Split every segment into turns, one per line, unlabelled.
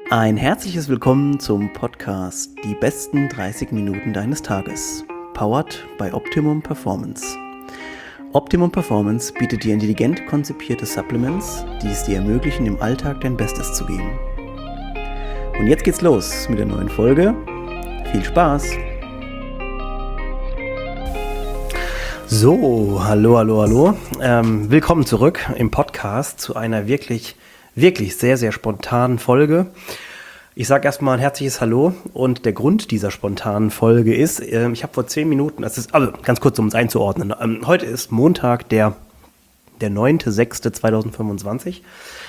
Ein herzliches Willkommen zum Podcast Die besten 30 Minuten deines Tages, powered by Optimum Performance. Optimum Performance bietet dir intelligent konzipierte Supplements, die es dir ermöglichen, im Alltag dein Bestes zu geben. Und jetzt geht's los mit der neuen Folge. Viel Spaß! So, hallo. Willkommen zurück im Podcast zu einer wirklich sehr, sehr spontanen Folge. Ich sage erstmal ein herzliches Hallo und der Grund dieser spontanen Folge ist, ich habe vor 10 Minuten, also ganz kurz, um es einzuordnen, heute ist Montag, der 9.6.2025,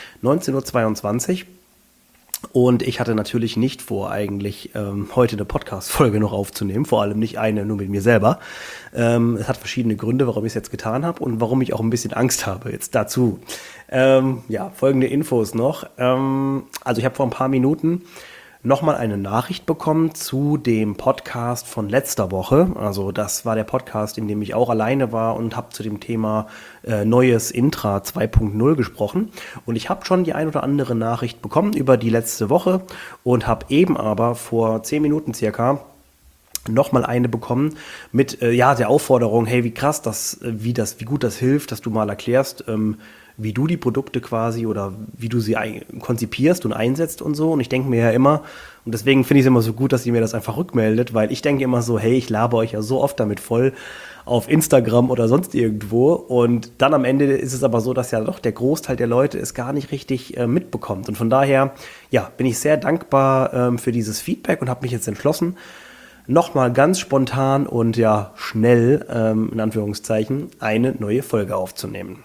19:22 Uhr. Und ich hatte natürlich nicht vor, eigentlich heute eine Podcast-Folge noch aufzunehmen, vor allem nicht eine nur mit mir selber. Es hat verschiedene Gründe, warum ich es jetzt getan habe und warum ich auch ein bisschen Angst habe jetzt dazu. Folgende Infos noch. Also ich habe vor ein paar Minuten nochmal eine Nachricht bekommen zu dem Podcast von letzter Woche. Also das war der Podcast, in dem ich auch alleine war und habe zu dem Thema neues Intra 2.0 gesprochen. Und ich habe schon die ein oder andere Nachricht bekommen über die letzte Woche und habe eben aber vor 10 Minuten circa nochmal eine bekommen mit der Aufforderung, hey, wie krass, wie gut das hilft, dass du mal erklärst, wie du die Produkte quasi oder wie du sie konzipierst und einsetzt und so. Und ich denke mir ja immer, und deswegen finde ich es immer so gut, dass ihr mir das einfach rückmeldet, weil ich denke immer so, hey, ich laber euch ja so oft damit voll auf Instagram oder sonst irgendwo. Und dann am Ende ist es aber so, dass ja doch der Großteil der Leute es gar nicht richtig mitbekommt. Und von daher, bin ich sehr dankbar für dieses Feedback und habe mich jetzt entschlossen, nochmal ganz spontan und schnell, in Anführungszeichen, eine neue Folge aufzunehmen.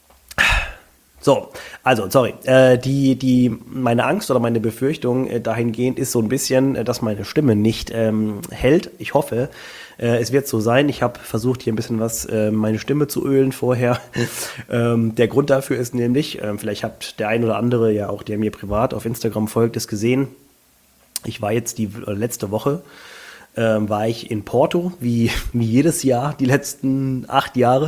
So, also, sorry, meine Angst oder meine Befürchtung dahingehend ist so ein bisschen, dass meine Stimme nicht hält. Ich hoffe, es wird so sein. Ich habe versucht, hier ein bisschen meine Stimme zu ölen vorher. Der Grund dafür ist nämlich, vielleicht hat der ein oder andere ja auch, der mir privat auf Instagram folgt, es gesehen. Ich war jetzt letzte Woche, war ich in Porto, wie jedes Jahr, die letzten 8 Jahre,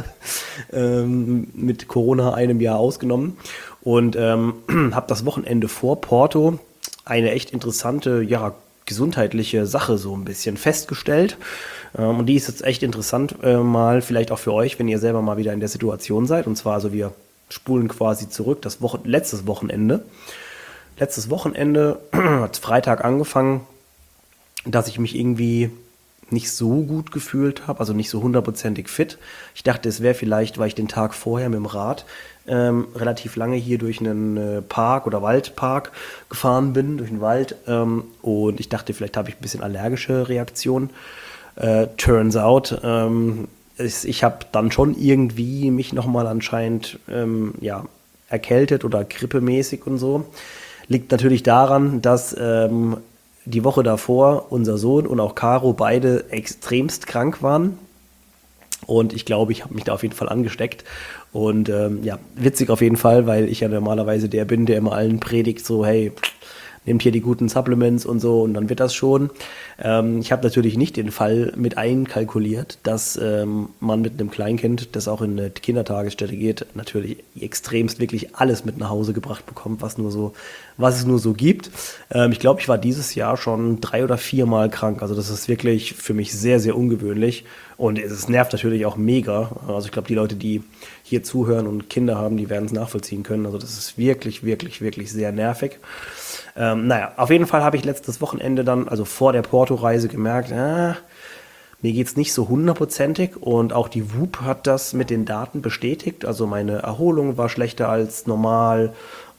mit Corona einem Jahr ausgenommen. Und habe das Wochenende vor Porto eine echt interessante, gesundheitliche Sache so ein bisschen festgestellt. Und die ist jetzt echt interessant, mal vielleicht auch für euch, wenn ihr selber mal wieder in der Situation seid. Und zwar, also wir spulen quasi zurück, letztes Wochenende. Letztes Wochenende hat Freitag angefangen, dass ich mich irgendwie nicht so gut gefühlt habe, also nicht so 100%ig fit. Ich dachte, es wäre vielleicht, weil ich den Tag vorher mit dem Rad relativ lange hier durch einen Park oder Waldpark gefahren bin, durch den Wald. Und ich dachte, vielleicht habe ich ein bisschen allergische Reaktion. Turns out, ich habe dann schon irgendwie mich nochmal anscheinend erkältet oder grippemäßig und so. Liegt natürlich daran, dass die Woche davor unser Sohn und auch Caro beide extremst krank waren. Und ich glaube, ich habe mich da auf jeden Fall angesteckt. Und witzig auf jeden Fall, weil ich ja normalerweise der bin, der immer allen predigt, so hey, nehmt hier die guten Supplements und so und dann wird das schon. Ich habe natürlich nicht den Fall mit einkalkuliert, dass man mit einem Kleinkind, das auch in eine Kindertagesstätte geht, natürlich extremst wirklich alles mit nach Hause gebracht bekommt, was es nur so gibt. Ich glaube, ich war dieses Jahr schon 3 oder 4 Mal krank. Also das ist wirklich für mich sehr, sehr ungewöhnlich. Und es nervt natürlich auch mega. Also ich glaube, die Leute, die hier zuhören und Kinder haben, die werden es nachvollziehen können. Also das ist wirklich, wirklich, wirklich sehr nervig. Auf jeden Fall habe ich letztes Wochenende dann, also vor der Porto-Reise gemerkt, mir geht's nicht so 100%ig und auch die WHOOP hat das mit den Daten bestätigt. Also meine Erholung war schlechter als normal.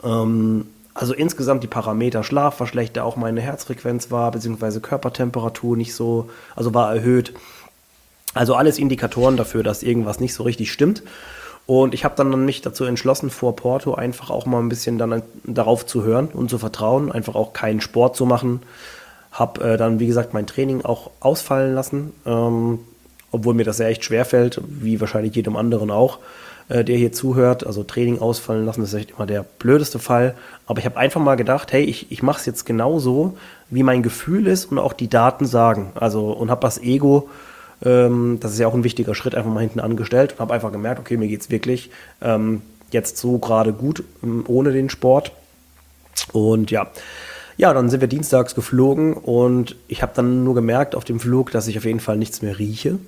Also insgesamt die Parameter Schlaf war schlechter, auch meine Herzfrequenz beziehungsweise Körpertemperatur nicht so, also war erhöht. Also alles Indikatoren dafür, dass irgendwas nicht so richtig stimmt. Und ich habe dann mich dazu entschlossen, vor Porto einfach auch mal ein bisschen dann darauf zu hören und zu vertrauen, einfach auch keinen Sport zu machen. Habe dann, wie gesagt, mein Training auch ausfallen lassen, obwohl mir das ja echt schwerfällt, wie wahrscheinlich jedem anderen auch, der hier zuhört. Also Training ausfallen lassen, das ist echt immer der blödeste Fall. Aber ich habe einfach mal gedacht, hey, ich mache es jetzt genauso, wie mein Gefühl ist und auch die Daten sagen. Also und habe das Ego, das ist ja auch ein wichtiger Schritt, einfach mal hinten angestellt und habe einfach gemerkt, okay, mir geht's wirklich jetzt so gerade gut ohne den Sport. Und Ja, dann sind wir dienstags geflogen und ich habe dann nur gemerkt auf dem Flug, dass ich auf jeden Fall nichts mehr rieche.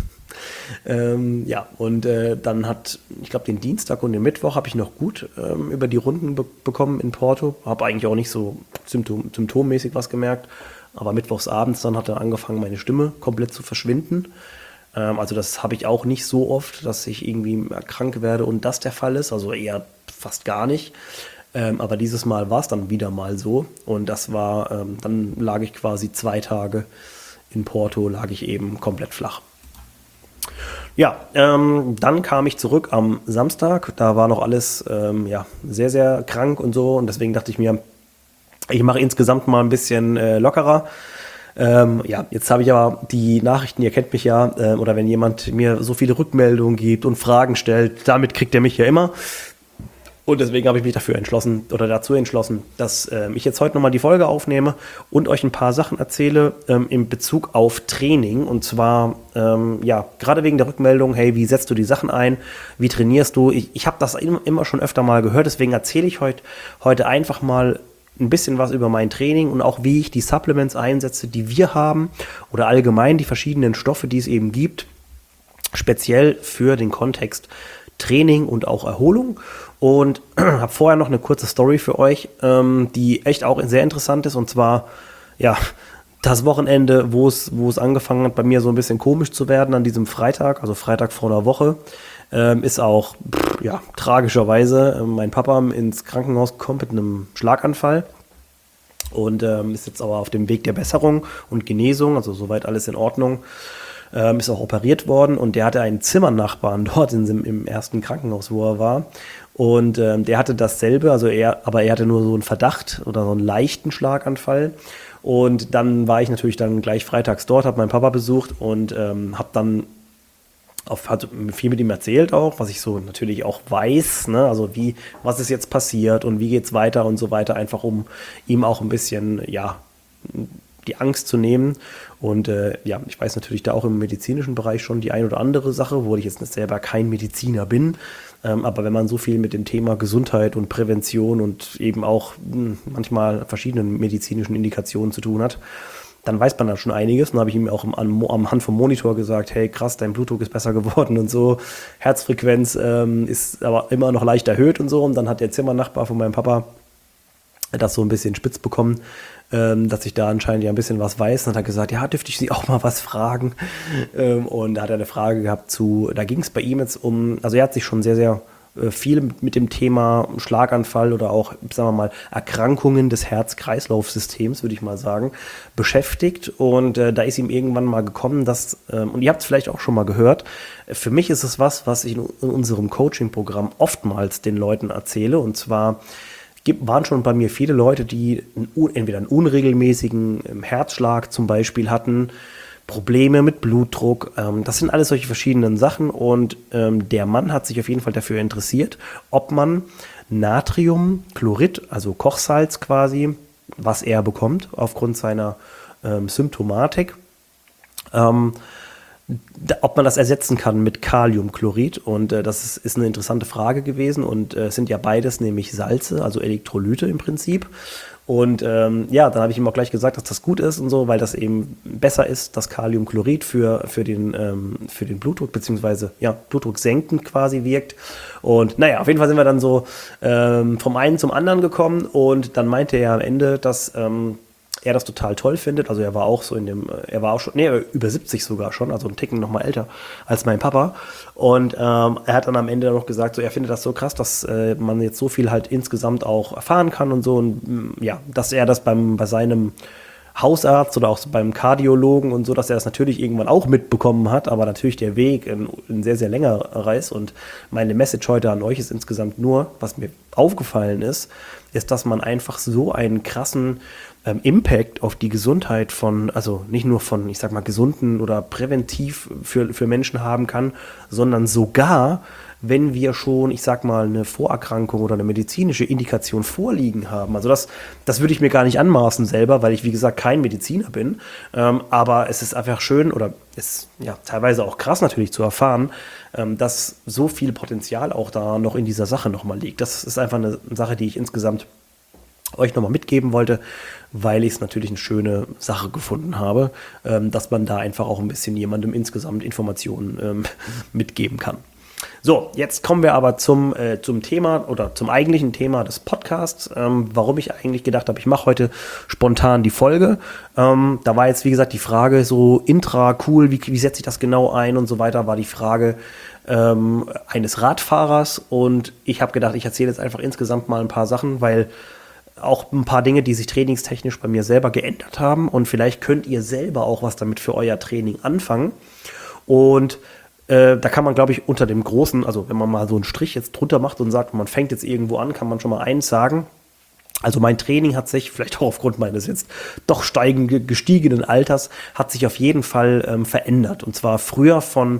Ja, und dann ich glaube, den Dienstag und den Mittwoch habe ich noch gut über die Runden bekommen in Porto. Habe eigentlich auch nicht so symptommäßig was gemerkt. Aber mittwochs abends dann hat dann angefangen, meine Stimme komplett zu verschwinden. Also das habe ich auch nicht so oft, dass ich irgendwie krank werde und das der Fall ist. Also eher fast gar nicht. Aber dieses Mal war es dann wieder mal so. Und das war, dann lag ich quasi 2 Tage in Porto, lag ich eben komplett flach. Ja, dann kam ich zurück am Samstag. Da war noch alles ja, sehr, sehr krank und so. Und deswegen dachte ich mir, ich mache insgesamt mal ein bisschen lockerer. Ja, jetzt habe ich aber die Nachrichten, ihr kennt mich ja, oder wenn jemand mir so viele Rückmeldungen gibt und Fragen stellt, damit kriegt er mich ja immer. Und deswegen habe ich mich dazu entschlossen, dass ich jetzt heute nochmal die Folge aufnehme und euch ein paar Sachen erzähle in Bezug auf Training. Und zwar, ja, gerade wegen der Rückmeldung, hey, wie setzt du die Sachen ein? Wie trainierst du? Ich habe das immer schon öfter mal gehört, deswegen erzähle ich heute einfach mal ein bisschen was über mein Training und auch wie ich die Supplements einsetze, die wir haben oder allgemein die verschiedenen Stoffe, die es eben gibt, speziell für den Kontext Training und auch Erholung. Und habe vorher noch eine kurze Story für euch, die echt auch sehr interessant ist. Und zwar, ja, das Wochenende, wo es angefangen hat, bei mir so ein bisschen komisch zu werden an diesem Freitag, also Freitag vor einer Woche, ist auch, ja, tragischerweise mein Papa ins Krankenhaus gekommen mit einem Schlaganfall. Und ist jetzt aber auf dem Weg der Besserung und Genesung, also soweit alles in Ordnung. Ist auch operiert worden und der hatte einen Zimmernachbarn dort im ersten Krankenhaus, wo er war. Und der hatte dasselbe, aber er hatte nur so einen Verdacht oder so einen leichten Schlaganfall. Und dann war ich natürlich dann gleich freitags dort, habe meinen Papa besucht und habe dann hat viel mit ihm erzählt auch, was ich so natürlich auch weiß, ne? Also was ist jetzt passiert und wie geht's weiter und so weiter, einfach um ihm auch ein bisschen, ja, die Angst zu nehmen. Und ja, ich weiß natürlich da auch im medizinischen Bereich schon die ein oder andere Sache, wo ich jetzt selber kein Mediziner bin. Aber wenn man so viel mit dem Thema Gesundheit und Prävention und eben auch manchmal verschiedenen medizinischen Indikationen zu tun hat, dann weiß man da schon einiges. Und dann habe ich ihm auch am Hand vom Monitor gesagt, hey krass, dein Blutdruck ist besser geworden und so. Herzfrequenz ist aber immer noch leicht erhöht und so. Und dann hat der Zimmernachbar von meinem Papa das so ein bisschen spitz bekommen, dass ich da anscheinend ja ein bisschen was weiß. Und dann hat er gesagt, ja, dürfte ich Sie auch mal was fragen? Und da hat er eine Frage gehabt da ging es bei ihm jetzt also er hat sich schon sehr, sehr viel mit dem Thema Schlaganfall oder auch, sagen wir mal, Erkrankungen des Herz-Kreislauf-Systems, würde ich mal sagen, beschäftigt. Und da ist ihm irgendwann mal gekommen, und ihr habt es vielleicht auch schon mal gehört, für mich ist es was ich in unserem Coaching-Programm oftmals den Leuten erzähle. Und zwar waren schon bei mir viele Leute, die entweder einen unregelmäßigen Herzschlag zum Beispiel hatten, Probleme mit Blutdruck. Das sind alles solche verschiedenen Sachen. Und der Mann hat sich auf jeden Fall dafür interessiert, ob man Natriumchlorid, also Kochsalz quasi, was er bekommt aufgrund seiner Symptomatik, ob man das ersetzen kann mit Kaliumchlorid. Und das ist eine interessante Frage gewesen. Und es sind ja beides nämlich Salze, also Elektrolyte im Prinzip. Und ja, dann habe ich ihm auch gleich gesagt, dass das gut ist und so, weil das eben besser ist, das Kaliumchlorid für den Blutdruck, beziehungsweise ja, Blutdruck senkend quasi wirkt. Und naja, auf jeden Fall sind wir dann so vom einen zum anderen gekommen und dann meinte er am Ende, dass er das total toll findet. Also er war auch so über 70 sogar schon, also einen Ticken noch mal älter als mein Papa. Und er hat dann am Ende noch gesagt, so er findet das so krass, dass man jetzt so viel halt insgesamt auch erfahren kann und so. Und ja, dass er das bei seinem Hausarzt oder auch beim Kardiologen und so, dass er das natürlich irgendwann auch mitbekommen hat, aber natürlich der Weg ein sehr, sehr längerer ist. Und meine Message heute an euch ist insgesamt nur, was mir aufgefallen ist, dass man einfach so einen krassen Impact auf die Gesundheit also nicht nur von, ich sag mal, gesunden oder präventiv für Menschen haben kann, sondern sogar, wenn wir schon, ich sag mal, eine Vorerkrankung oder eine medizinische Indikation vorliegen haben. Also das würde ich mir gar nicht anmaßen selber, weil ich, wie gesagt, kein Mediziner bin. Aber es ist einfach schön oder ist ja teilweise auch krass natürlich zu erfahren, dass so viel Potenzial auch da noch in dieser Sache nochmal liegt. Das ist einfach eine Sache, die ich insgesamt euch nochmal mitgeben wollte, weil ich es natürlich eine schöne Sache gefunden habe, dass man da einfach auch ein bisschen jemandem insgesamt Informationen mitgeben kann. So, jetzt kommen wir aber zum Thema oder zum eigentlichen Thema des Podcasts, warum ich eigentlich gedacht habe, ich mache heute spontan die Folge. Da war jetzt, wie gesagt, die Frage so cool, wie setze ich das genau ein und so weiter, war die Frage eines Radfahrers, und ich habe gedacht, ich erzähle jetzt einfach insgesamt mal ein paar Sachen, weil auch ein paar Dinge, die sich trainingstechnisch bei mir selber geändert haben, und vielleicht könnt ihr selber auch was damit für euer Training anfangen. Und da kann man, glaube ich, unter dem großen, also wenn man mal so einen Strich jetzt drunter macht und sagt, man fängt jetzt irgendwo an, kann man schon mal eins sagen. Also mein Training hat sich, vielleicht auch aufgrund meines jetzt doch gestiegenen Alters, hat sich auf jeden Fall verändert. Und zwar früher von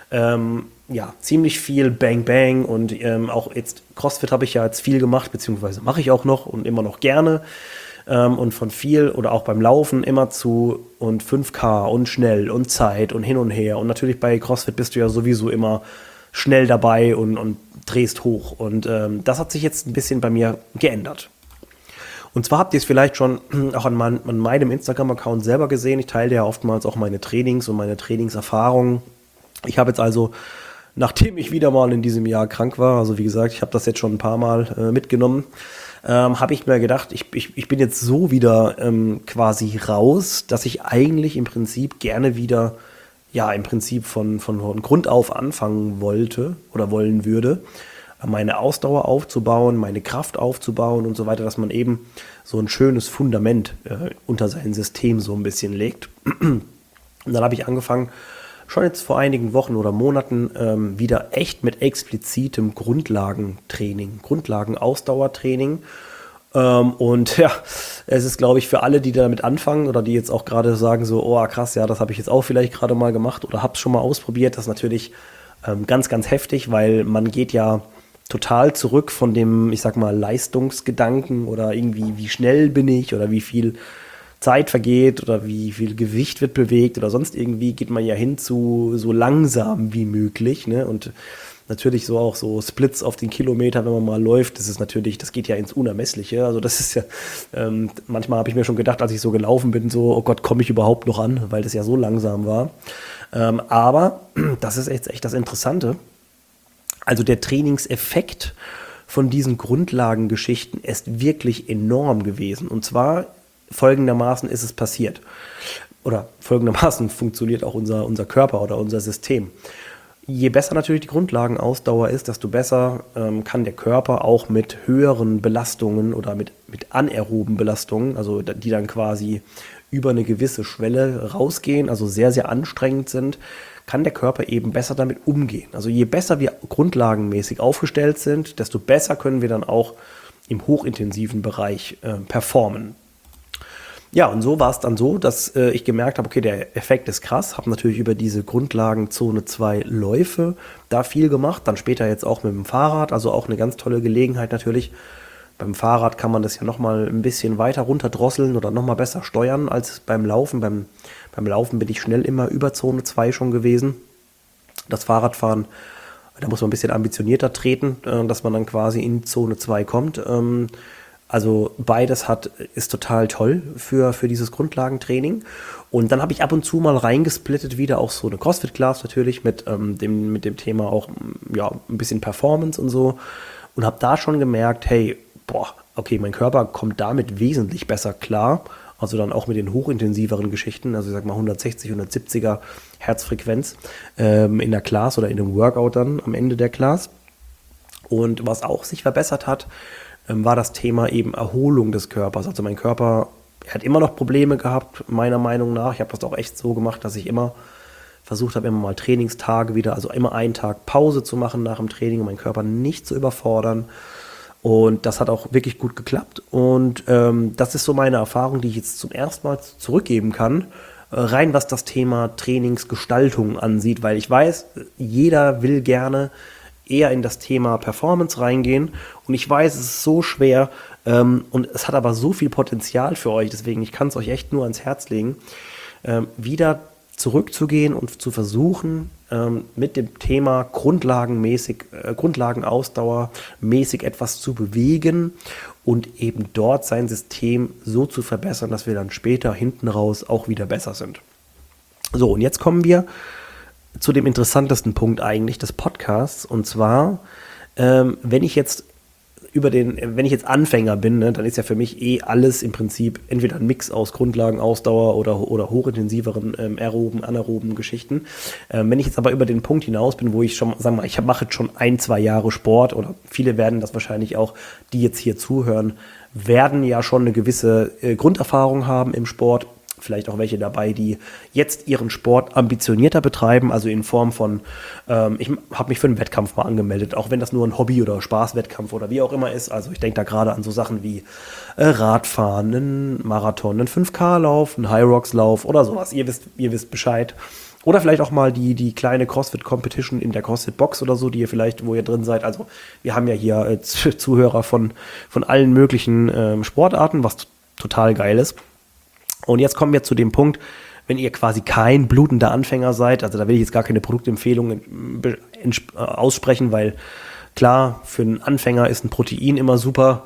ziemlich viel Bang Bang und auch jetzt CrossFit habe ich ja jetzt viel gemacht, beziehungsweise mache ich auch noch und immer noch gerne. Und von viel oder auch beim Laufen immer zu und 5K und schnell und Zeit und hin und her. Und natürlich bei CrossFit bist du ja sowieso immer schnell dabei und drehst hoch. Und das hat sich jetzt ein bisschen bei mir geändert. Und zwar habt ihr es vielleicht schon auch an meinem Instagram-Account selber gesehen. Ich teile ja oftmals auch meine Trainings und meine Trainingserfahrungen. Ich habe jetzt also, nachdem ich wieder mal in diesem Jahr krank war, also wie gesagt, ich habe das jetzt schon ein paar Mal mitgenommen, habe ich mir gedacht, ich bin jetzt so wieder quasi raus, dass ich eigentlich im Prinzip gerne wieder, im Prinzip von Grund auf anfangen wollte oder wollen würde, meine Ausdauer aufzubauen, meine Kraft aufzubauen und so weiter, dass man eben so ein schönes Fundament unter sein System so ein bisschen legt. Und dann habe ich angefangen, schon jetzt vor einigen Wochen oder Monaten wieder echt mit explizitem Grundlagentraining, Grundlagenausdauertraining. Und ja, es ist, glaube ich, für alle, die damit anfangen oder die jetzt auch gerade sagen so, oh krass, ja, das habe ich jetzt auch vielleicht gerade mal gemacht oder habe es schon mal ausprobiert, das ist natürlich ganz, ganz heftig, weil man geht ja total zurück von dem, ich sag mal, Leistungsgedanken oder irgendwie, wie schnell bin ich oder wie viel Zeit vergeht oder wie viel Gewicht wird bewegt oder sonst irgendwie, geht man ja hin zu so langsam wie möglich, ne? Und natürlich so auch so Splits auf den Kilometer, wenn man mal läuft, das ist natürlich, das geht ja ins Unermessliche. Also das ist ja, manchmal habe ich mir schon gedacht, als ich so gelaufen bin, so, oh Gott, komme ich überhaupt noch an, weil das ja so langsam war. Aber das ist echt das Interessante. Also der Trainingseffekt von diesen Grundlagengeschichten ist wirklich enorm gewesen. Und zwar folgendermaßen ist es passiert. Oder folgendermaßen funktioniert auch unser Körper oder unser System. Je besser natürlich die Grundlagenausdauer ist, desto besser kann der Körper auch mit höheren Belastungen oder mit anaeroben Belastungen, also die dann quasi über eine gewisse Schwelle rausgehen, also sehr, sehr anstrengend sind, kann der Körper eben besser damit umgehen. Also je besser wir grundlagenmäßig aufgestellt sind, desto besser können wir dann auch im hochintensiven Bereich performen. Ja, und so war es dann so, dass ich gemerkt habe, okay, der Effekt ist krass, habe natürlich über diese Grundlagen Zone 2 Läufe da viel gemacht, dann später jetzt auch mit dem Fahrrad, also auch eine ganz tolle Gelegenheit natürlich. Beim Fahrrad kann man das ja nochmal ein bisschen weiter runterdrosseln oder nochmal besser steuern als beim Laufen. Beim Laufen bin ich schnell immer über Zone 2 schon gewesen. Das Fahrradfahren, da muss man ein bisschen ambitionierter treten, dass man dann quasi in Zone 2 kommt. Also beides ist total toll für dieses Grundlagentraining. Und dann habe ich ab und zu mal reingesplittet wieder auch so eine CrossFit-Class natürlich mit dem Thema auch ein bisschen Performance und so. Und habe da schon gemerkt, hey, okay, mein Körper kommt damit wesentlich besser klar. Also dann auch mit den hochintensiveren Geschichten, also ich sag mal 160, 170er Herzfrequenz in der Class oder in einem Workout dann am Ende der Class. Und was auch sich verbessert hat, war das Thema eben Erholung des Körpers. Also mein Körper hat immer noch Probleme gehabt, meiner Meinung nach. Ich habe das auch echt so gemacht, dass ich immer versucht habe, immer mal Trainingstage wieder, also immer einen Tag Pause zu machen nach dem Training, um meinen Körper nicht zu überfordern. Und das hat auch wirklich gut geklappt. Und das ist so meine Erfahrung, die ich jetzt zum ersten Mal zurückgeben kann, rein was das Thema Trainingsgestaltung ansieht, weil ich weiß, jeder will gerne eher in das Thema Performance reingehen. Und ich weiß, es ist so schwer und es hat aber so viel Potenzial für euch, deswegen ich kann es euch echt nur ans Herz legen, wieder zurückzugehen und zu versuchen, mit dem Thema Grundlagenausdauer mäßig etwas zu bewegen und eben dort sein System so zu verbessern, dass wir dann später hinten raus auch wieder besser sind. So, und jetzt kommen wir zu dem interessantesten Punkt eigentlich des Podcasts, und zwar, wenn ich jetzt Anfänger bin, ne, dann ist ja für mich alles im Prinzip entweder ein Mix aus Grundlagen, Ausdauer oder hochintensiveren anaeroben Geschichten. Wenn ich jetzt aber über den Punkt hinaus bin, wo ich schon, sagen wir mal, ich mache jetzt schon 1-2 Jahre Sport, oder viele werden das wahrscheinlich auch, die jetzt hier zuhören, werden ja schon eine gewisse Grunderfahrung haben im Sport. Vielleicht auch welche dabei, die jetzt ihren Sport ambitionierter betreiben, also in Form von, ich habe mich für einen Wettkampf mal angemeldet, auch wenn das nur ein Hobby- oder Spaßwettkampf oder wie auch immer ist. Also ich denke da gerade an so Sachen wie Radfahren, einen Marathon, einen 5K-Lauf, einen High-Rocks-Lauf oder sowas. Ihr wisst Bescheid. Oder vielleicht auch mal die kleine CrossFit-Competition in der CrossFit-Box oder so, wo ihr drin seid. Also wir haben ja hier Zuhörer von allen möglichen Sportarten, was total geil ist. Und jetzt kommen wir zu dem Punkt, wenn ihr quasi kein blutender Anfänger seid, also da will ich jetzt gar keine Produktempfehlung aussprechen, weil klar, für einen Anfänger ist ein Protein immer super.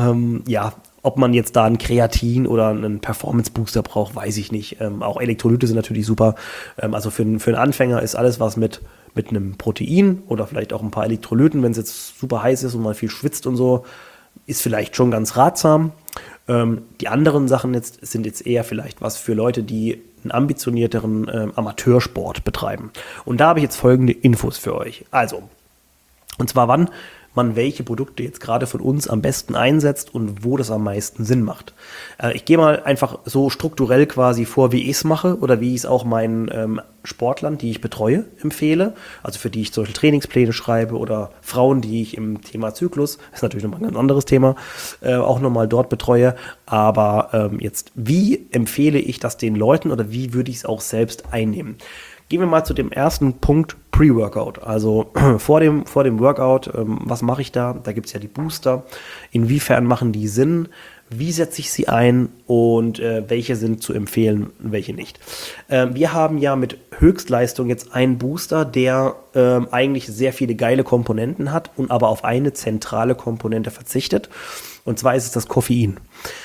Ob man jetzt da ein Kreatin oder einen Performance-Booster braucht, weiß ich nicht. Auch Elektrolyte sind natürlich super. Also für einen Anfänger ist alles, was mit einem Protein oder vielleicht auch ein paar Elektrolyten, wenn es jetzt super heiß ist und man viel schwitzt und so, ist vielleicht schon ganz ratsam. Die anderen Sachen sind jetzt eher vielleicht was für Leute, die einen ambitionierteren Amateursport betreiben. Und da habe ich jetzt folgende Infos für euch. Also, und zwar wann man welche Produkte jetzt gerade von uns am besten einsetzt und wo das am meisten Sinn macht. Ich gehe mal einfach so strukturell quasi vor, wie ich es mache oder wie ich es auch meinen Sportlern, die ich betreue, empfehle. Also für die ich solche Trainingspläne schreibe oder Frauen, die ich im Thema Zyklus, das ist natürlich nochmal ein ganz anderes Thema, auch nochmal dort betreue. Aber jetzt, wie empfehle ich das den Leuten oder wie würde ich es auch selbst einnehmen? Gehen wir mal zu dem ersten Punkt, Pre-Workout. Also vor dem Workout, was mache ich da? Da gibt es ja die Booster. Inwiefern machen die Sinn? Wie setze ich sie ein? Und welche sind zu empfehlen, welche nicht? Wir haben ja mit Höchstleistung jetzt einen Booster, der eigentlich sehr viele geile Komponenten hat und aber auf eine zentrale Komponente verzichtet. Und zwar ist es das Koffein.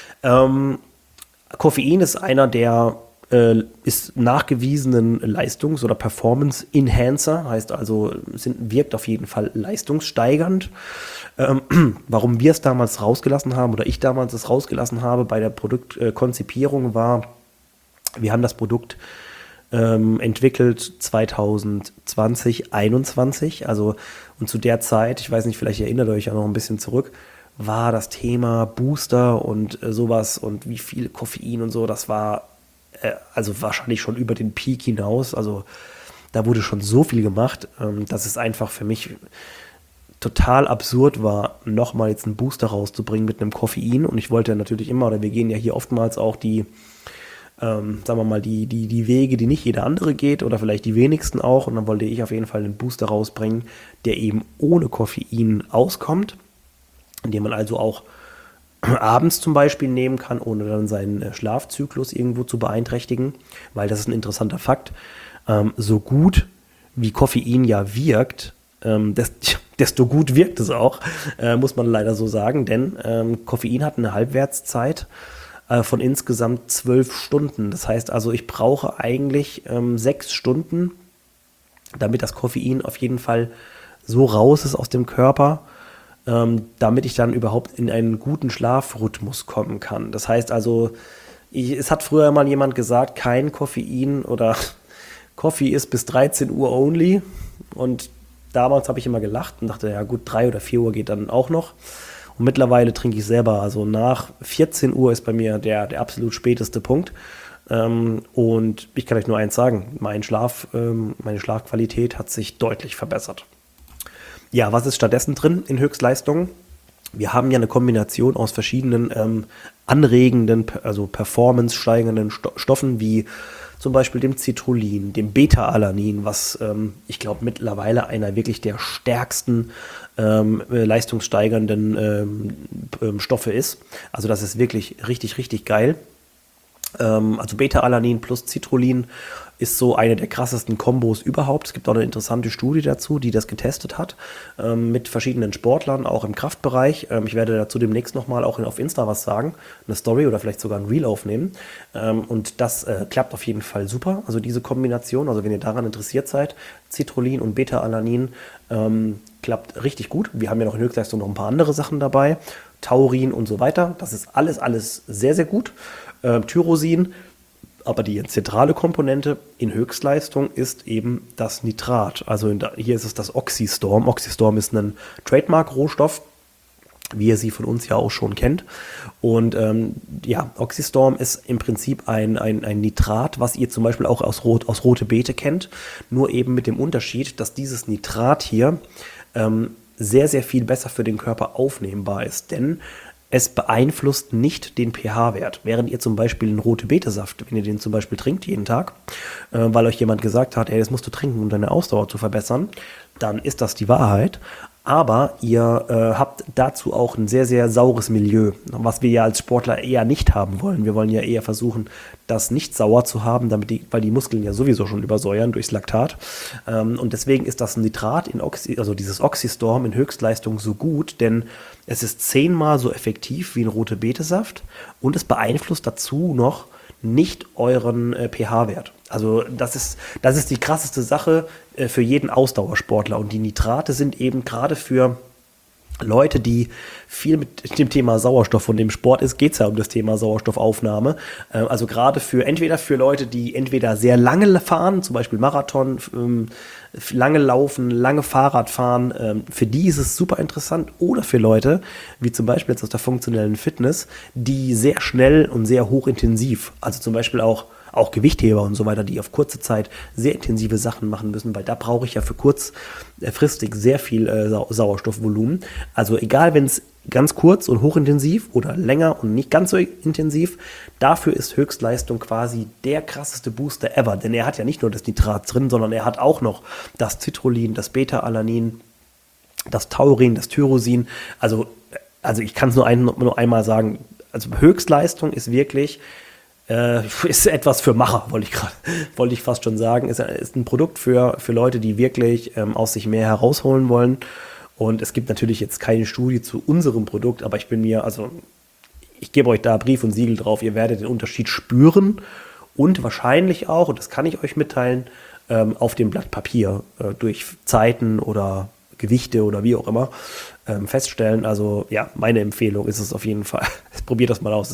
Koffein ist einer der ist nachgewiesenen Leistungs- oder Performance-Enhancer, heißt also, wirkt auf jeden Fall leistungssteigernd. Warum wir es damals rausgelassen haben oder ich damals es rausgelassen habe bei der Produktkonzipierung war, wir haben das Produkt entwickelt 2020, 2021, also und zu der Zeit, ich weiß nicht, vielleicht erinnert ihr euch ja noch ein bisschen zurück, war das Thema Booster und sowas und wie viel Koffein und so, das war also wahrscheinlich schon über den Peak hinaus. Also da wurde schon so viel gemacht, dass es einfach für mich total absurd war, nochmal jetzt einen Booster rauszubringen mit einem Koffein. Und ich wollte natürlich immer, oder wir gehen ja hier oftmals auch die Wege, die nicht jeder andere geht oder vielleicht die wenigsten auch. Und dann wollte ich auf jeden Fall einen Booster rausbringen, der eben ohne Koffein auskommt, den man also auch abends zum Beispiel nehmen kann, ohne dann seinen Schlafzyklus irgendwo zu beeinträchtigen, weil das ist ein interessanter Fakt. So gut wie Koffein ja wirkt, desto gut wirkt es auch, muss man leider so sagen, denn Koffein hat eine Halbwertszeit von insgesamt 12 Stunden. Das heißt also, ich brauche eigentlich 6 Stunden, damit das Koffein auf jeden Fall so raus ist aus dem Körper, damit ich dann überhaupt in einen guten Schlafrhythmus kommen kann. Das heißt also, es hat früher mal jemand gesagt, kein Koffein oder Coffee ist bis 13 Uhr only. Und damals habe ich immer gelacht und dachte, ja gut, 3 oder 4 Uhr geht dann auch noch. Und mittlerweile trinke ich selber, also nach 14 Uhr ist bei mir der absolut späteste Punkt. Und ich kann euch nur eins sagen, meine Schlafqualität hat sich deutlich verbessert. Ja, was ist stattdessen drin in Höchstleistungen? Wir haben ja eine Kombination aus verschiedenen anregenden, also performance-steigernden Stoffen, wie zum Beispiel dem Citrullin, dem Beta-Alanin, was ich glaube mittlerweile einer wirklich der stärksten leistungssteigernden Stoffe ist. Also das ist wirklich richtig, richtig geil. Also Beta-Alanin plus Citrullin ist so eine der krassesten Kombos überhaupt. Es gibt auch eine interessante Studie dazu, die das getestet hat, mit verschiedenen Sportlern, auch im Kraftbereich. Ich werde dazu demnächst nochmal auch auf Insta was sagen, eine Story oder vielleicht sogar ein Reel aufnehmen. Und das klappt auf jeden Fall super. Also diese Kombination, also wenn ihr daran interessiert seid, Citrullin und Beta-Alanin, klappt richtig gut. Wir haben ja noch in Höchstleistung noch ein paar andere Sachen dabei, Taurin und so weiter. Das ist alles sehr, sehr gut. Tyrosin, aber die zentrale Komponente in Höchstleistung ist eben das Nitrat. Also hier ist es das Oxystorm. Oxystorm ist ein Trademark-Rohstoff, wie ihr sie von uns ja auch schon kennt. Und Oxystorm ist im Prinzip ein Nitrat, was ihr zum Beispiel auch aus Rote Beete kennt. Nur eben mit dem Unterschied, dass dieses Nitrat hier sehr, sehr viel besser für den Körper aufnehmbar ist. Denn es beeinflusst nicht den pH-Wert. Während ihr zum Beispiel einen Rote-Beete-Saft, wenn ihr den zum Beispiel trinkt jeden Tag, weil euch jemand gesagt hat, das musst du trinken, um deine Ausdauer zu verbessern, dann ist das die Wahrheit. Aber ihr habt dazu auch ein sehr, sehr saures Milieu, was wir ja als Sportler eher nicht haben wollen. Wir wollen ja eher versuchen, das nicht sauer zu haben, weil die Muskeln ja sowieso schon übersäuern durchs Laktat. Und deswegen ist das Nitrat, also dieses Oxystorm in Höchstleistung so gut, denn es ist 10-mal so effektiv wie ein Rote-Beete-Saft und es beeinflusst dazu noch nicht euren pH-Wert. Also das ist die krasseste Sache für jeden Ausdauersportler. Und die Nitrate sind eben gerade für Leute, die viel mit dem Thema Sauerstoff von dem Sport ist, geht es ja um das Thema Sauerstoffaufnahme. Also gerade entweder für Leute, die entweder sehr lange fahren, zum Beispiel Marathon, lange laufen, lange Fahrrad fahren, für die ist es super interessant. Oder für Leute, wie zum Beispiel jetzt aus der funktionellen Fitness, die sehr schnell und sehr hochintensiv, also zum Beispiel auch Gewichtheber und so weiter, die auf kurze Zeit sehr intensive Sachen machen müssen, weil da brauche ich ja für kurzfristig sehr viel Sauerstoffvolumen. Also egal, wenn es ganz kurz und hochintensiv oder länger und nicht ganz so intensiv, dafür ist Höchstleistung quasi der krasseste Booster ever, denn er hat ja nicht nur das Nitrat drin, sondern er hat auch noch das Citrullin, das Beta-Alanin, das Taurin, das Tyrosin. Also ich kann es nur einmal sagen, also Höchstleistung ist wirklich ist etwas für Macher, wollte ich fast schon sagen. Ist ein Produkt für Leute, die wirklich aus sich mehr herausholen wollen. Und es gibt natürlich jetzt keine Studie zu unserem Produkt, aber ich gebe euch da Brief und Siegel drauf. Ihr werdet den Unterschied spüren und wahrscheinlich auch, und das kann ich euch mitteilen, auf dem Blatt Papier durch Zeiten oder Gewichte oder wie auch immer feststellen. Also ja, meine Empfehlung ist es auf jeden Fall. Probiert das mal aus.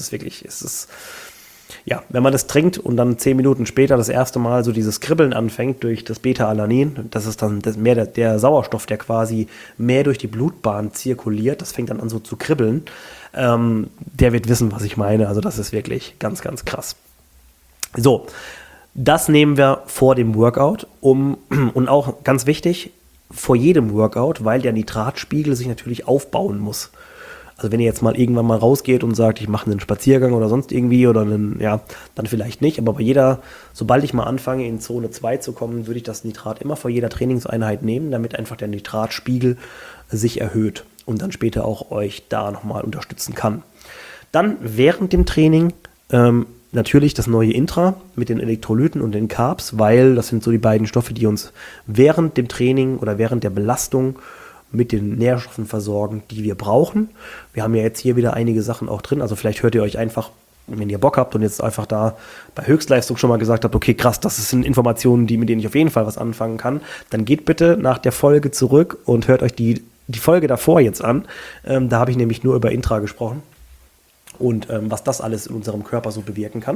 Wenn man das trinkt und dann 10 Minuten später das erste Mal so dieses Kribbeln anfängt durch das Beta-Alanin, das ist dann mehr der Sauerstoff, der quasi mehr durch die Blutbahn zirkuliert, das fängt dann an so zu kribbeln, der wird wissen, was ich meine. Also das ist wirklich ganz, ganz krass. So, das nehmen wir vor dem Workout, und auch ganz wichtig, vor jedem Workout, weil der Nitratspiegel sich natürlich aufbauen muss. Also wenn ihr jetzt mal irgendwann mal rausgeht und sagt, ich mache einen Spaziergang oder sonst irgendwie dann vielleicht nicht. Aber sobald ich mal anfange, in Zone 2 zu kommen, würde ich das Nitrat immer vor jeder Trainingseinheit nehmen, damit einfach der Nitratspiegel sich erhöht und dann später auch euch da nochmal unterstützen kann. Dann während dem Training natürlich das neue Intra mit den Elektrolyten und den Carbs, weil das sind so die beiden Stoffe, die uns während dem Training oder während der Belastung mit den Nährstoffen versorgen, die wir brauchen. Wir haben ja jetzt hier wieder einige Sachen auch drin, also vielleicht hört ihr euch einfach, wenn ihr Bock habt und jetzt einfach da bei Höchstleistung schon mal gesagt habt, okay, krass, das sind Informationen, mit denen ich auf jeden Fall was anfangen kann, dann geht bitte nach der Folge zurück und hört euch die Folge davor jetzt an. Da habe ich nämlich nur über Intra gesprochen und was das alles in unserem Körper so bewirken kann.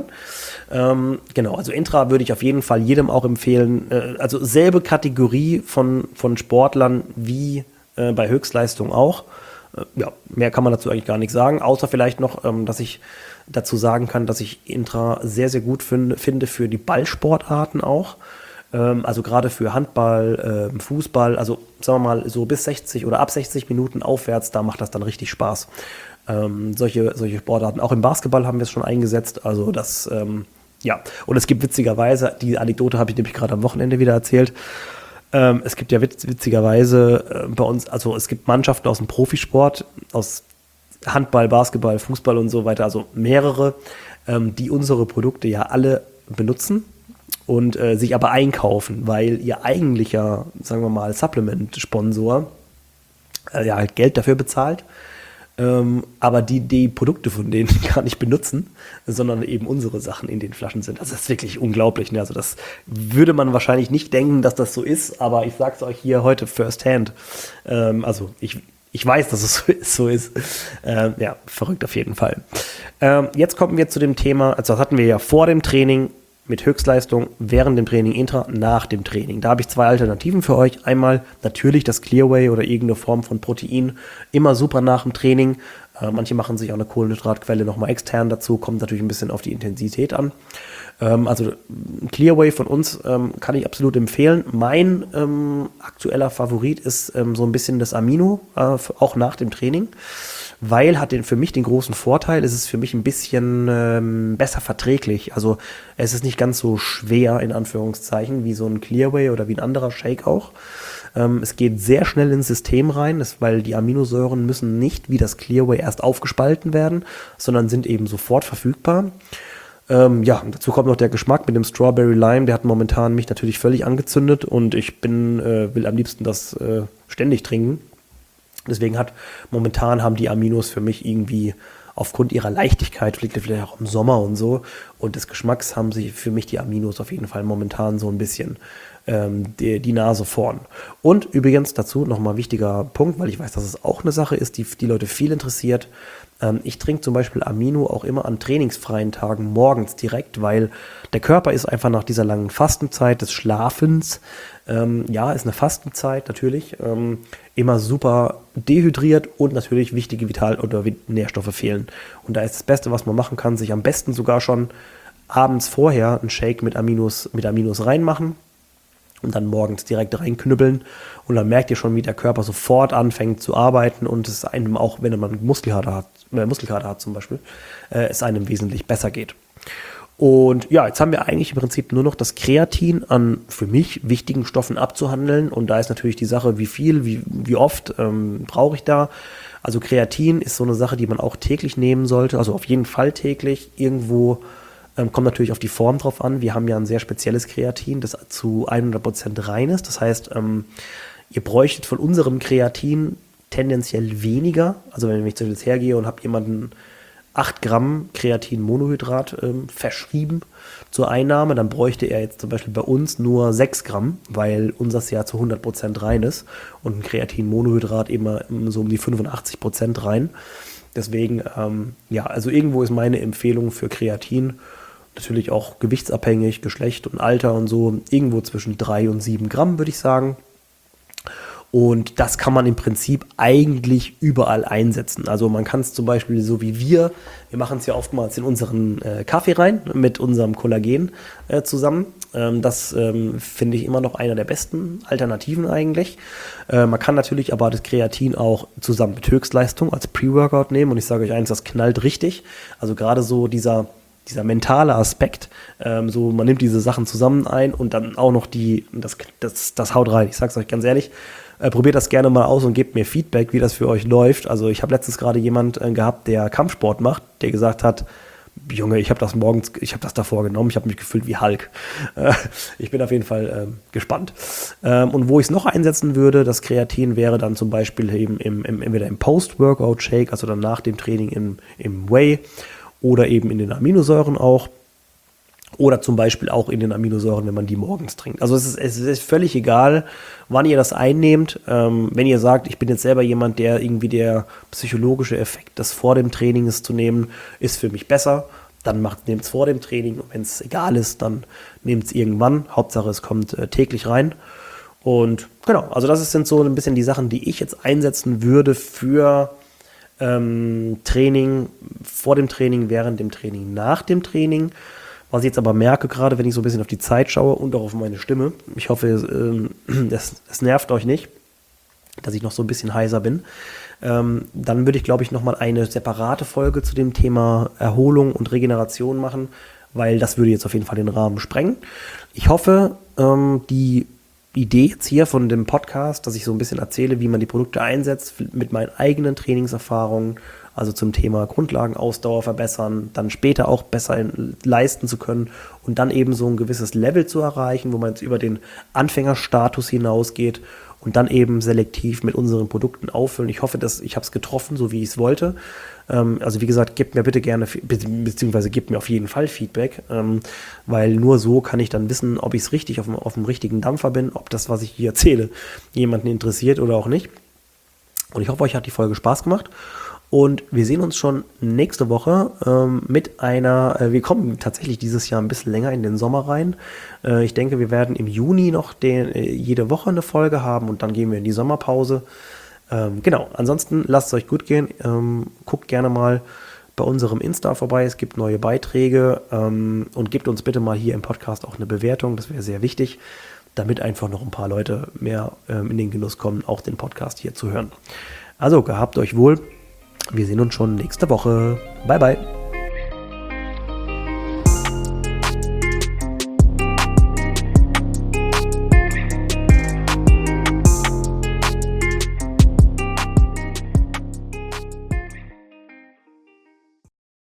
Also Intra würde ich auf jeden Fall jedem auch empfehlen, also selbe Kategorie von Sportlern wie bei Höchstleistung auch. Mehr kann man dazu eigentlich gar nicht sagen, außer vielleicht noch, dass ich dazu sagen kann, dass ich Intra sehr, sehr gut finde für die Ballsportarten auch. Also gerade für Handball, Fußball, also sagen wir mal so bis 60 oder ab 60 Minuten aufwärts, da macht das dann richtig Spaß. Solche Sportarten, auch im Basketball haben wir es schon eingesetzt, also das, und es gibt witzigerweise, die Anekdote habe ich nämlich gerade am Wochenende wieder erzählt, es gibt ja witzigerweise bei uns, also es gibt Mannschaften aus dem Profisport, aus Handball, Basketball, Fußball und so weiter, also mehrere, die unsere Produkte ja alle benutzen und sich aber einkaufen, weil ihr eigentlicher, sagen wir mal, Supplement-Sponsor ja halt Geld dafür bezahlt, aber die Produkte von denen gar nicht benutzen, sondern eben unsere Sachen in den Flaschen sind. Also das ist wirklich unglaublich. Ne? Also das würde man wahrscheinlich nicht denken, dass das so ist, aber ich sag's euch hier heute first hand. Also ich weiß, dass es so ist. Ja, verrückt auf jeden Fall. Jetzt kommen wir zu dem Thema, also das hatten wir ja vor dem Training mit Höchstleistung, während dem Training intra, nach dem Training. Da habe ich 2 Alternativen für euch. Einmal natürlich das Clearway oder irgendeine Form von Protein, immer super nach dem Training. Manche machen sich auch eine Kohlenhydratquelle nochmal extern dazu, kommt natürlich ein bisschen auf die Intensität an. Also Clearway von uns kann ich absolut empfehlen. Mein aktueller Favorit ist so ein bisschen das Amino, auch nach dem Training. Weil hat für mich den großen Vorteil, es ist für mich ein bisschen besser verträglich. Also es ist nicht ganz so schwer, in Anführungszeichen, wie so ein Clearway oder wie ein anderer Shake auch. Es geht sehr schnell ins System rein, weil die Aminosäuren müssen nicht wie das Clearway erst aufgespalten werden, sondern sind eben sofort verfügbar. Ja, dazu kommt noch der Geschmack mit dem Strawberry Lime, der hat momentan mich natürlich völlig angezündet und ich will am liebsten das ständig trinken. Deswegen haben die Aminos für mich irgendwie aufgrund ihrer Leichtigkeit, vielleicht auch im Sommer und so, und des Geschmacks haben sie für mich die Aminos auf jeden Fall momentan so ein bisschen die Nase vorn. Und übrigens dazu nochmal wichtiger Punkt, weil ich weiß, dass es auch eine Sache ist, die Leute viel interessiert. Ich trinke zum Beispiel Amino auch immer an trainingsfreien Tagen morgens direkt, weil der Körper ist einfach nach dieser langen Fastenzeit des Schlafens, ja, ist eine Fastenzeit natürlich, immer super dehydriert und natürlich wichtige Vital- oder Nährstoffe fehlen. Und da ist das Beste, was man machen kann, sich am besten sogar schon abends vorher einen Shake mit Aminos reinmachen und dann morgens direkt reinknüppeln. Und dann merkt ihr schon, wie der Körper sofort anfängt zu arbeiten und es einem auch, wenn man Muskelkater hat zum Beispiel, es einem wesentlich besser geht. Und ja, jetzt haben wir eigentlich im Prinzip nur noch das Kreatin an für mich wichtigen Stoffen abzuhandeln. Und da ist natürlich die Sache, wie viel, wie oft brauche ich da. Also Kreatin ist so eine Sache, die man auch täglich nehmen sollte, also auf jeden Fall täglich. Irgendwo kommt natürlich auf die Form drauf an. Wir haben ja ein sehr spezielles Kreatin, das zu 100% rein ist. Das heißt, ihr bräuchtet von unserem Kreatin tendenziell weniger. Also wenn ich jetzt hergehe und habe jemanden 8 Gramm Kreatinmonohydrat verschrieben zur Einnahme, dann bräuchte er jetzt zum Beispiel bei uns nur 6 Gramm, weil unseres ja zu 100% rein ist und ein Kreatinmonohydrat immer so um die 85% rein. Deswegen, ja, also irgendwo ist meine Empfehlung für Kreatin, natürlich auch gewichtsabhängig, Geschlecht und Alter und so, irgendwo zwischen 3 und 7 Gramm, würde ich sagen. Und das kann man im Prinzip eigentlich überall einsetzen. Also man kann es zum Beispiel so wie wir machen es ja oftmals in unseren Kaffee rein mit unserem Kollagen zusammen. Das finde ich immer noch einer der besten Alternativen eigentlich. Man kann natürlich aber das Kreatin auch zusammen mit Höchstleistung als Pre-Workout nehmen. Und ich sage euch eins, das knallt richtig. Also gerade so dieser mentale Aspekt, so man nimmt diese Sachen zusammen ein und dann auch noch das haut rein. Ich sage es euch ganz ehrlich, probiert das gerne mal aus und gebt mir Feedback, wie das für euch läuft. Also ich habe letztens gerade jemand gehabt, der Kampfsport macht, der gesagt hat, Junge, ich habe das davor genommen, ich habe mich gefühlt wie Hulk. Ich bin auf jeden Fall gespannt. Und wo ich es noch einsetzen würde, das Kreatin wäre dann zum Beispiel eben entweder im Post-Workout-Shake, also dann nach dem Training im Whey oder eben in den Aminosäuren auch. Oder zum Beispiel auch in den Aminosäuren, wenn man die morgens trinkt. Also es ist völlig egal, wann ihr das einnehmt. Wenn ihr sagt, ich bin jetzt selber jemand, der irgendwie der psychologische Effekt des vor dem Trainings zu nehmen, ist für mich besser, dann nehmt es vor dem Training. Und wenn es egal ist, dann nehmt es irgendwann. Hauptsache, es kommt täglich rein. Und genau, also das sind so ein bisschen die Sachen, die ich jetzt einsetzen würde für Training, vor dem Training, während dem Training, nach dem Training. Was ich jetzt aber merke, gerade wenn ich so ein bisschen auf die Zeit schaue und auch auf meine Stimme, ich hoffe, es nervt euch nicht, dass ich noch so ein bisschen heiser bin, dann würde ich, glaube ich, nochmal eine separate Folge zu dem Thema Erholung und Regeneration machen, weil das würde jetzt auf jeden Fall den Rahmen sprengen. Ich hoffe, die Idee jetzt hier von dem Podcast, dass ich so ein bisschen erzähle, wie man die Produkte einsetzt, mit meinen eigenen Trainingserfahrungen, also zum Thema Grundlagenausdauer verbessern, dann später auch besser leisten zu können und dann eben so ein gewisses Level zu erreichen, wo man jetzt über den Anfängerstatus hinausgeht und dann eben selektiv mit unseren Produkten auffüllen. Ich hoffe, dass ich habe es getroffen, so wie ich es wollte. Also wie gesagt, gebt mir bitte gerne, beziehungsweise gebt mir auf jeden Fall Feedback, weil nur so kann ich dann wissen, ob ich es richtig auf dem richtigen Dampfer bin, ob das, was ich hier erzähle, jemanden interessiert oder auch nicht. Und ich hoffe, euch hat die Folge Spaß gemacht. Und wir sehen uns schon nächste Woche mit wir kommen tatsächlich dieses Jahr ein bisschen länger in den Sommer rein. Ich denke, wir werden im Juni noch jede Woche eine Folge haben und dann gehen wir in die Sommerpause. Genau, ansonsten lasst es euch gut gehen. Guckt gerne mal bei unserem Insta vorbei. Es gibt neue Beiträge und gebt uns bitte mal hier im Podcast auch eine Bewertung. Das wäre sehr wichtig, damit einfach noch ein paar Leute mehr in den Genuss kommen, auch den Podcast hier zu hören. Also, gehabt euch wohl. Wir sehen uns schon nächste Woche. Bye, bye.